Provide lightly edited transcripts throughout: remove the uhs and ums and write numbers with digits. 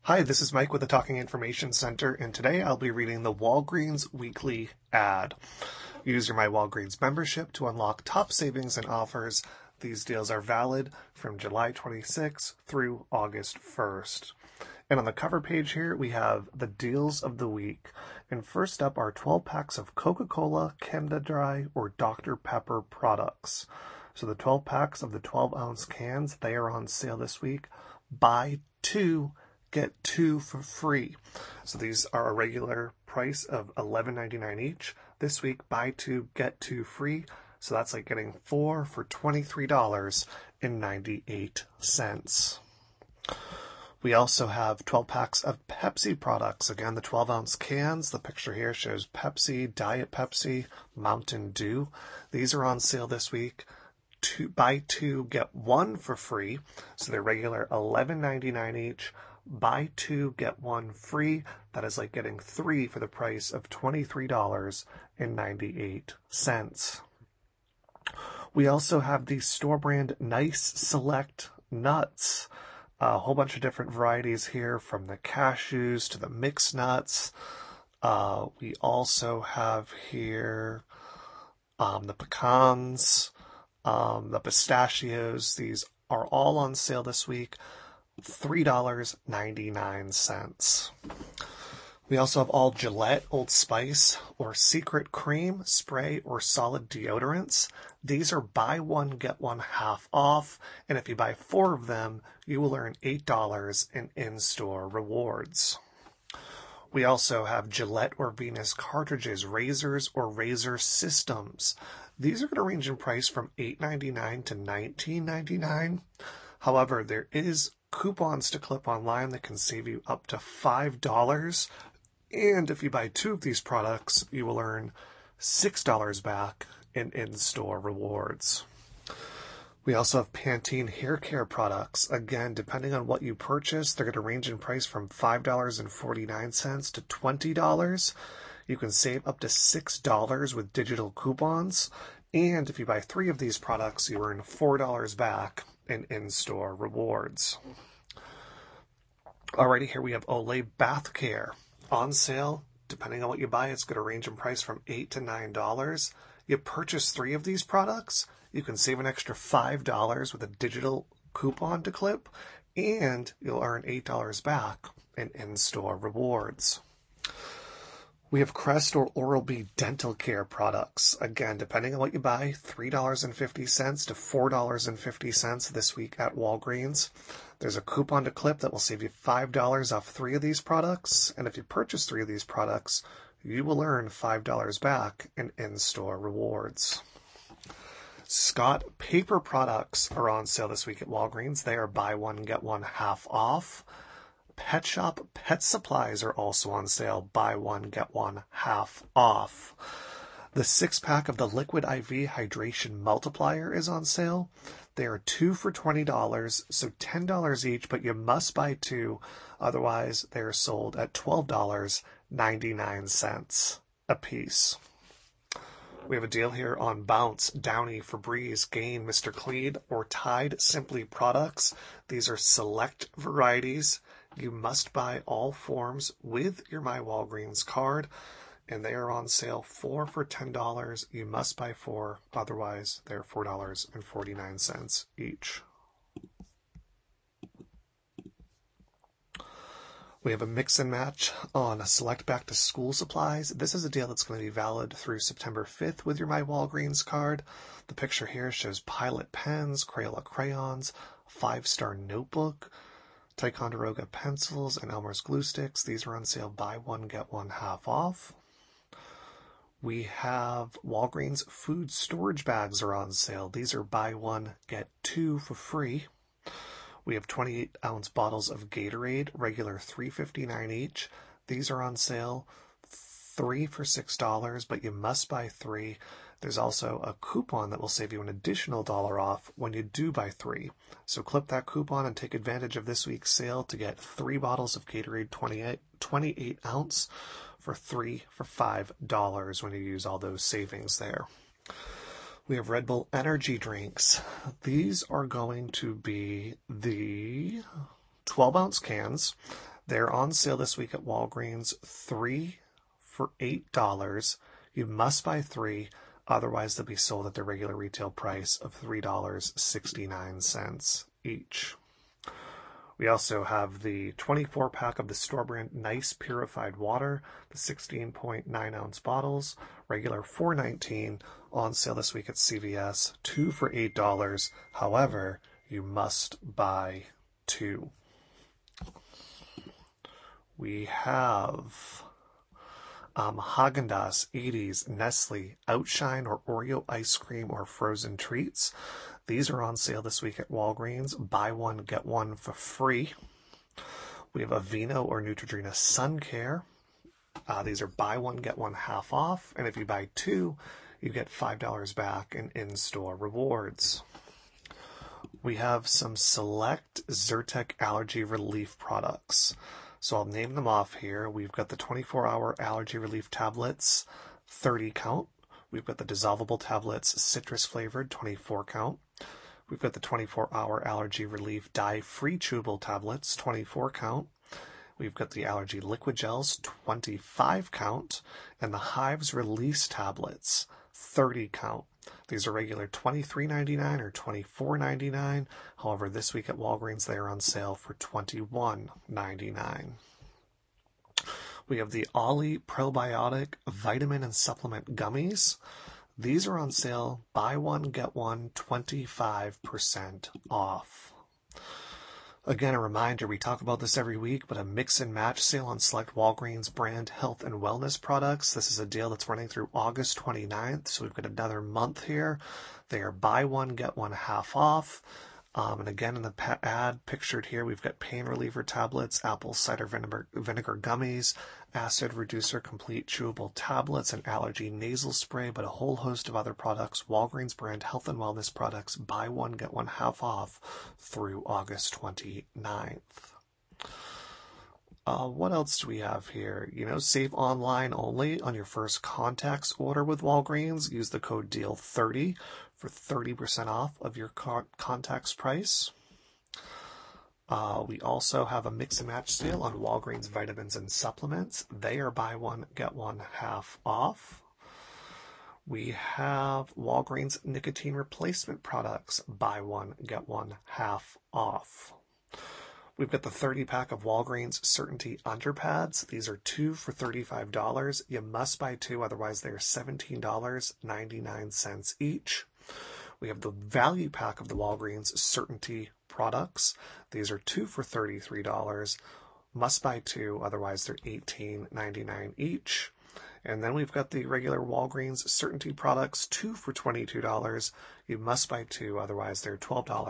Hi, this is Mike with the Talking Information Center, and today I'll be reading the Walgreens Weekly Ad. Use your My Walgreens membership to unlock top savings and offers. These deals are valid from July 26th through August 1st. And on the cover page here, we have the deals of the week. And first up are 12 packs of Coca-Cola, Canada Dry, or Dr. Pepper products. So the 12 packs of the 12-ounce cans, they are on sale this week. Buy two, get two for free. So these are a regular price of $11.99 each. This week, buy two, get two free. So that's like getting four for $23.98. We also have 12 packs of Pepsi products. Again, the 12-ounce cans. The picture here shows Pepsi, Diet Pepsi, Mountain Dew. These are on sale this week. Buy two, get one for free. So they're regular $11.99 each. Buy two, get one free. That is like getting three for the price of $23.98. We also have the store brand Nice Select nuts. A whole bunch of different varieties here, from the cashews to the mixed nuts. We also have here the pecans, the pistachios. These are all on sale this week, $3.99. We also have all Gillette, Old Spice, or Secret Cream, spray, or solid deodorants. These are buy one, get one half off, and if you buy 4 of them, you will earn $8 in-store rewards. We also have Gillette or Venus cartridges, razors, or razor systems. These are going to range in price from $8.99 to $19.99. However, there is coupons to clip online that can save you up to $5. And if you buy 2 of these products, you will earn $6 back in-store rewards. We also have Pantene hair care products. Again, depending on what you purchase, they're going to range in price from $5.49 to $20. You can save up to $6 with digital coupons. And if you buy 3 of these products, you earn $4 back in-store rewards. Alrighty, here we have Olay Bath Care. On sale, depending on what you buy, it's going to range in price from $8 to $9. You purchase 3 of these products, you can save an extra $5 with a digital coupon to clip, and you'll earn $8 back in-store rewards. We have Crest or Oral-B dental care products. Again, depending on what you buy, $3.50 to $4.50 this week at Walgreens. There's a coupon to clip that will save you $5 off 3 of these products. And if you purchase 3 of these products, you will earn $5 back in-store rewards. Scott paper products are on sale this week at Walgreens. They are buy one, get one half off. Pet Shop pet supplies are also on sale. Buy one, get one half off. The 6-pack of the Liquid IV Hydration Multiplier is on sale. They are 2 for $20, so $10 each, but you must buy 2. Otherwise, they are sold at $12.99 a piece. We have a deal here on Bounce, Downy, Febreze, Gain, Mr. Clean, or Tide Simply products. These are select varieties. You must buy all forms with your My Walgreens card, and they are on sale 4 for $10. You must buy 4, otherwise they're $4.49 each. We have a mix and match on select back to school supplies. This is a deal that's going to be valid through September 5th with your My Walgreens card. The picture here shows Pilot pens, Crayola crayons, 5-star notebook, Ticonderoga pencils, and Elmer's glue sticks. These are on sale buy one, get one half off. We have Walgreens food storage bags are on sale. These are buy one, get 2 for free. We have 28-ounce bottles of Gatorade, regular $3.59 each. These are on sale 3 for $6, but you must buy 3. There's also a coupon that will save you an additional $1 off when you do buy 3. So clip that coupon and take advantage of this week's sale to get 3 bottles of Gatorade 28 ounce for 3 for $5 when you use all those savings there. We have Red Bull energy drinks. These are going to be the 12-ounce cans. They're on sale this week at Walgreens, 3 for $8. You must buy 3, otherwise they'll be sold at their regular retail price of $3.69 each. We also have the 24-pack of the store brand Nice Purified Water, the 16.9-ounce bottles, regular $4.19, on sale this week at CVS, 2 for $8. However, you must buy 2. We have Häagen-Dazs, 80s, Nestle, Outshine or Oreo ice cream or frozen treats. These are on sale this week at Walgreens. Buy one, get one for free. We have Aveeno or Neutrogena Sun Care. These are buy one, get one half off. And if you buy 2, you get $5 back in-store rewards. We have some select Zyrtec allergy relief products. So I'll name them off here. We've got the 24-hour allergy relief tablets, 30 count. We've got the dissolvable tablets, citrus flavored, 24 count. We've got the 24-hour allergy relief dye-free chewable tablets, 24 count. We've got the allergy liquid gels, 25 count. And the Hives release tablets, 30 count. These are regular $23.99 or $24.99. However, this week at Walgreens, they are on sale for $21.99. We have the Ollie Probiotic Vitamin and Supplement Gummies. These are on sale. Buy one, get one, 25% off. Again, a reminder, we talk about this every week, but a mix and match sale on select Walgreens brand health and wellness products. This is a deal that's running through August 29th, so we've got another month here. They are buy one, get one half off. And again, in the ad pictured here, we've got pain reliever tablets, apple cider vinegar gummies, acid reducer complete chewable tablets, and allergy nasal spray, but a whole host of other products. Walgreens brand health and wellness products, buy one, get one half off through August 29th. What else do we have here? Save online only on your first contacts order with Walgreens. Use the code DEAL30 for 30% off of your contacts price. We also have a mix and match sale on Walgreens vitamins and supplements. They are buy one, get one half off. We have Walgreens nicotine replacement products, buy one, get one half off. We've got the 30-pack of Walgreens Certainty Underpads. These are 2 for $35. You must buy 2, otherwise they are $17.99 each. We have the value pack of the Walgreens Certainty products. These are 2 for $33. Must buy 2, otherwise they're $18.99 each. And then we've got the regular Walgreens Certainty products, 2 for $22. You must buy 2, otherwise they're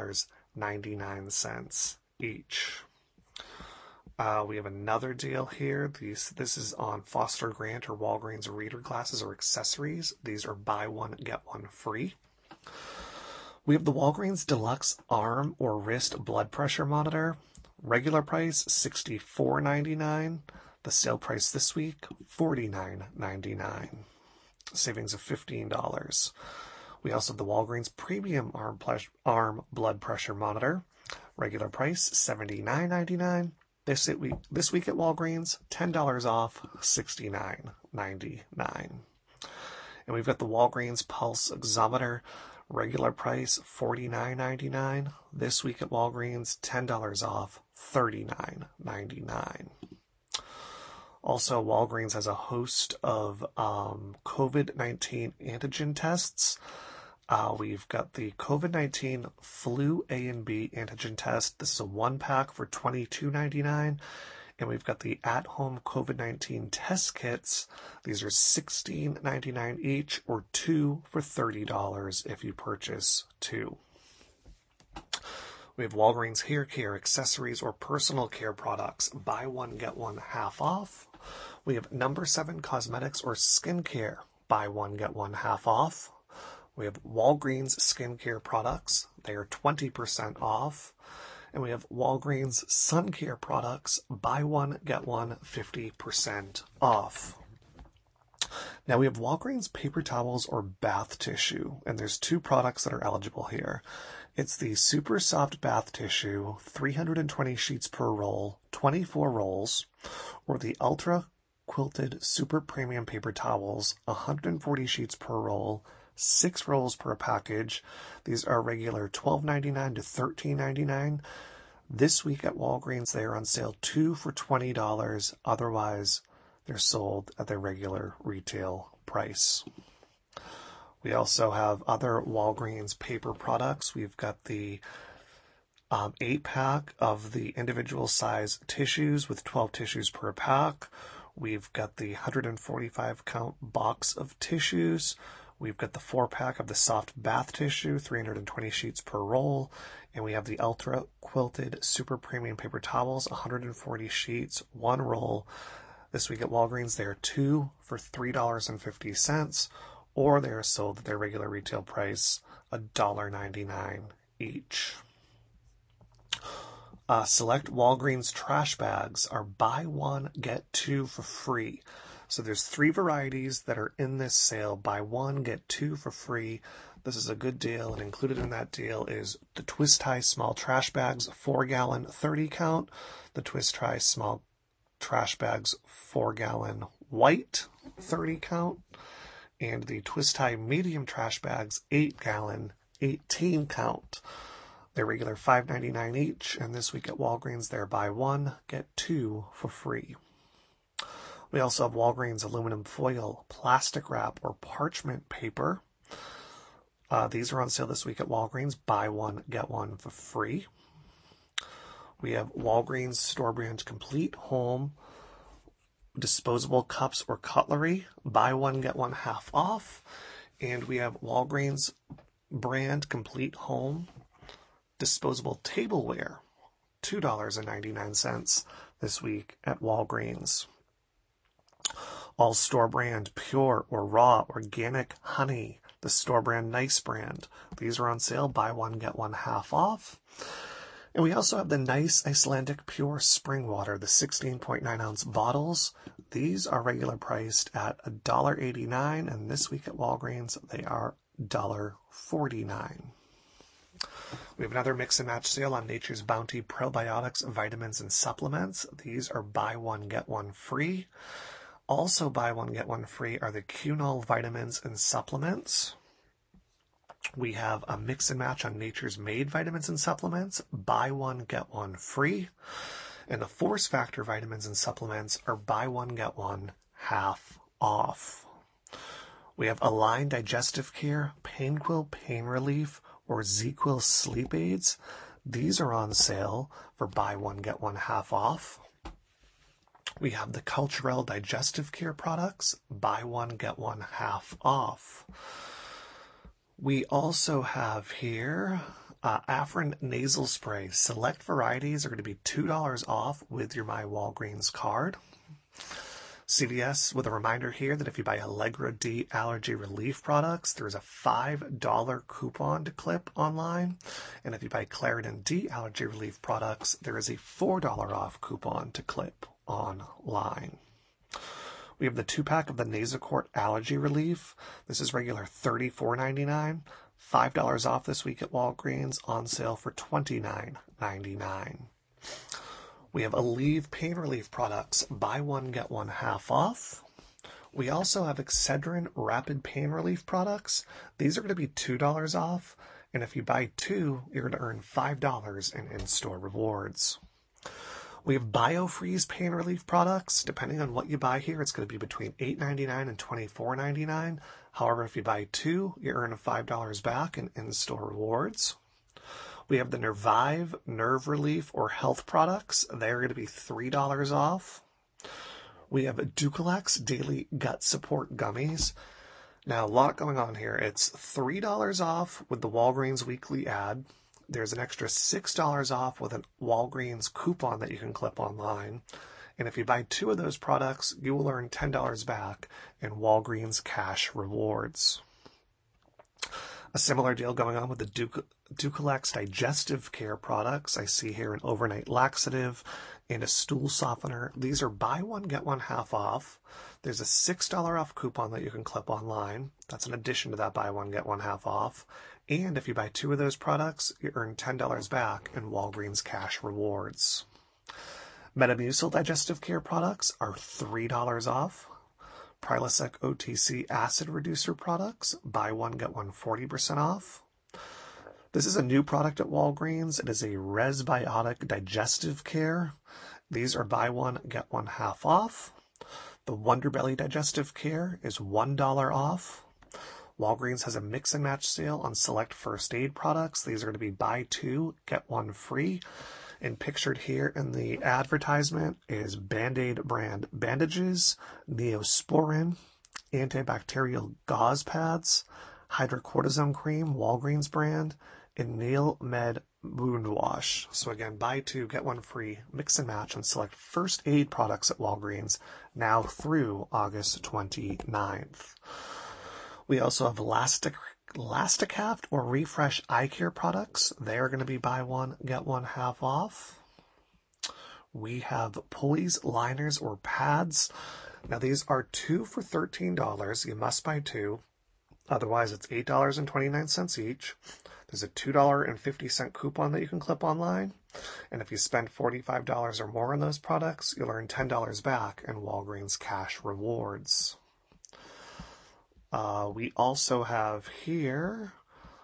$12.99 each. We have another deal here. This is on Foster Grant or Walgreens reader glasses or accessories. These are buy one, get one free. We have the Walgreens Deluxe Arm or Wrist Blood Pressure Monitor. Regular price, $64.99. The sale price this week, $49.99. Savings of $15. We also have the Walgreens Premium Arm Blood Pressure Monitor. Regular price, $79.99. This week at Walgreens, $10 off, $69.99. And we've got the Walgreens Pulse Oximeter. Regular price, $49.99. This week at Walgreens, $10 off, $39.99. Also, Walgreens has a host of COVID-19 antigen tests. We've got the COVID-19 Flu A and B antigen test. This is a 1-pack for $22.99. And we've got the at-home COVID-19 test kits. These are $16.99 each, or 2 for $30 if you purchase 2. We have Walgreens hair care, accessories, or personal care products. Buy one, get one half off. We have No. 7 cosmetics or skincare. Buy one, get one half off. We have Walgreens skincare products. They are 20% off. And we have Walgreens sun care products. Buy one, get one 50% off. Now we have Walgreens paper towels or bath tissue, and there's two products that are eligible here. It's the Super Soft Bath Tissue, 320 sheets per roll, 24 rolls, or the Ultra Quilted Super Premium Paper Towels, 140 sheets per roll, 6 rolls per package. These are regular $12.99 to $13.99. This week at Walgreens, they are on sale 2 for $20. Otherwise, they're sold at their regular retail price. We also have other Walgreens paper products. We've got the 8-pack of the individual size tissues with 12 tissues per pack. We've got the 145 count box of tissues. We've got the 4-pack of the soft bath tissue, 320 sheets per roll. And we have the Ultra Quilted Super Premium Paper Towels, 140 sheets, 1 roll. This week at Walgreens, they are 2 for $3.50, or they are sold at their regular retail price, $1.99 each. Select Walgreens trash bags are buy one, get 2 for free. So there's 3 varieties that are in this sale. Buy one, get 2 for free. This is a good deal, and included in that deal is the Twist Tie Small Trash Bags, 4-gallon, 30 count. The Twist Tie Small Trash Bags, 4-gallon, white, 30 count. And the Twist Tie Medium Trash Bags, 8-gallon, 18 count. They're regular $5.99 each, and this week at Walgreens, they're buy one, get 2 for free. We also have Walgreens aluminum foil, plastic wrap, or parchment paper. These are on sale this week at Walgreens. Buy one, get 1 for free. We have Walgreens store brand complete home disposable cups or cutlery. Buy one, get 1 half off. And we have Walgreens brand complete home disposable tableware, $2.99 this week at Walgreens. All store brand pure or raw organic honey, the store brand Nice brand. These are on sale. Buy one, get 1 half off. And we also have the Nice Icelandic Pure Spring Water, the 16.9 ounce bottles. These are regular priced at $1.89, and this week at Walgreens, they are $1.49. We have another mix and match sale on Nature's Bounty probiotics, vitamins, and supplements. These are buy one, get 1 free. Also buy one, get 1 free are the Cunol vitamins and supplements. We have a mix and match on Nature's Made vitamins and supplements. Buy one, get 1 free. And the Force Factor vitamins and supplements are buy one, get 1 half off. We have Align Digestive Care, PainQuil Pain Relief, or ZzzQuil Sleep Aids. These are on sale for buy one, get 1 half off. We have the Culturelle Digestive Care products, buy one, get 1 half off. We also have here Afrin Nasal Spray. Select varieties are going to be $2 off with your My Walgreens card. CVS with a reminder here that if you buy Allegra D allergy relief products, there is a $5 coupon to clip online. And if you buy Claritin D allergy relief products, there is a $4 off coupon to clip online. We have the 2-pack of the Nasacort Allergy Relief. This is regular $34.99. $5 off this week at Walgreens, on sale for $29.99. We have Aleve Pain Relief products. Buy one, get 1 half off. We also have Excedrin Rapid Pain Relief products. These are going to be $2 off. And if you buy 2, you're going to earn $5 in in-store rewards. We have BioFreeze Pain Relief products. Depending on what you buy here, it's going to be between $8.99 and $24.99. However, if you buy 2, you earn $5 back in in-store rewards. We have the Nervive Nerve Relief or Health products. They're going to be $3 off. We have Ducalex Daily Gut Support Gummies. Now, a lot going on here. It's $3 off with the Walgreens weekly ad. There's an extra $6 off with a Walgreens coupon that you can clip online. And if you buy 2 of those products, you will earn $10 back in Walgreens cash rewards. A similar deal going on with the Ducalex Digestive Care products. I see here an overnight laxative and a stool softener. These are buy one, get one half off. There's a $6 off coupon that you can clip online. That's in addition to that buy one, get one half off. And if you buy 2 of those products, you earn $10 back in Walgreens cash rewards. Metamucil digestive care products are $3 off. Prilosec OTC acid reducer products, buy one, get one 40% off. This is a new product at Walgreens. It is a Resbiotic digestive care. These are buy one, get one half off. The Wonder Belly digestive care is $1 off. Walgreens has a mix and match sale on select first aid products. These are going to be buy 2, get 1 free. And pictured here in the advertisement is Band-Aid brand bandages, Neosporin, antibacterial gauze pads, hydrocortisone cream, Walgreens brand, and Nail Med wound wash. So again, buy 2, get 1 free, mix and match on select first aid products at Walgreens now through August 29th. We also have Elasticaft or Refresh eye care products. They are going to be buy 1, get 1 half off. We have Poise liners or pads. Now these are 2 for $13. You must buy 2. Otherwise it's $8.29 each. There's a $2.50 coupon that you can clip online. And if you spend $45 or more on those products, you'll earn $10 back in Walgreens cash rewards. We also have here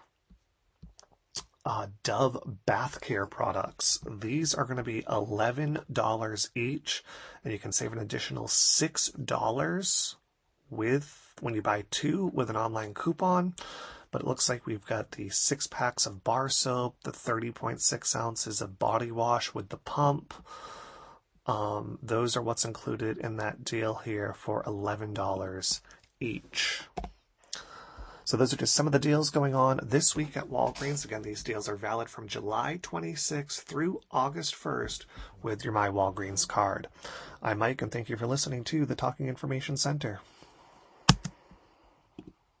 Dove bath care products. These are going to be $11 each, and you can save an additional $6 when you buy 2 with an online coupon. But it looks like we've got the 6 packs of bar soap, the 30.6 ounces of body wash with the pump. Those are what's included in that deal here for $11 each. So those are just some of the deals going on this week at Walgreens. Again, these deals are valid from July 26th through August 1st with your My Walgreens card. I'm Mike, and thank you for listening to the Talking Information Center.